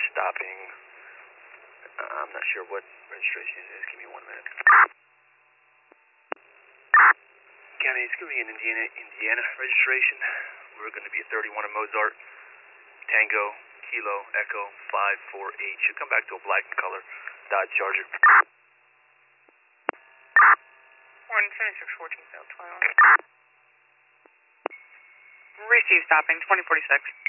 stopping. I'm not sure what registration it is. Give me 1 minute. County, it's going to be an Indiana registration. We're going to be at 31 of Mozart. Tango, Kilo, Echo, 548. Should come back to a black color Dodge Charger. 17614, failed 21. Receive stopping, 2046.